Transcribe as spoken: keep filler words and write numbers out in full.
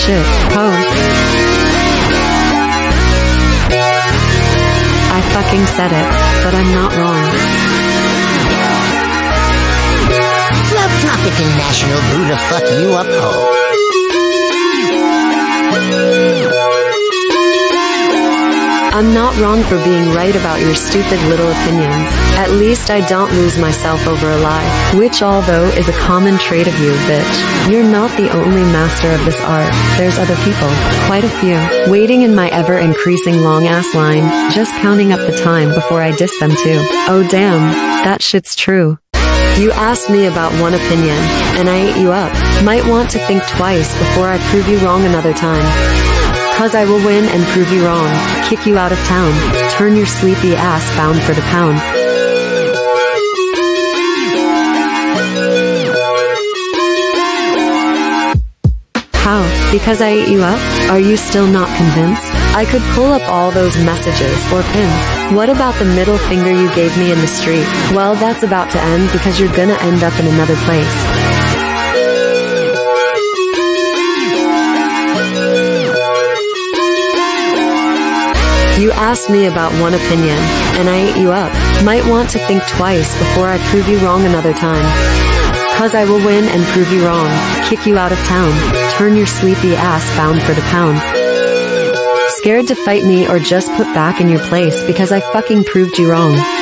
shit, pose. I fucking said it, but I'm not wrong. Flop International Buddha fuck you up, ho. I'm not wrong for being right about your stupid little opinions. At least I don't lose myself over a lie. Which although is a common trait of you, bitch. You're not the only master of this art. There's other people. Quite a few. Waiting in my ever-increasing long-ass line. Just counting up the time before I diss them too. Oh damn. That shit's true. You asked me about one opinion, and I ate you up. Might want to think twice before I prove you wrong another time. Cause I will win and prove you wrong, kick you out of town, turn your sleepy ass bound for the pound. How? Because I ate you up? Are you still not convinced? I could pull up all those messages or pins. What about the middle finger you gave me in the street? Well, that's about to end because you're gonna end up in another place. You asked me about one opinion, and I ate you up. Might want to think twice before I prove you wrong another time. Cause I will win and prove you wrong, kick you out of town, turn your sleepy ass bound for the pound. Scared to fight me or just put back in your place because I fucking proved you wrong.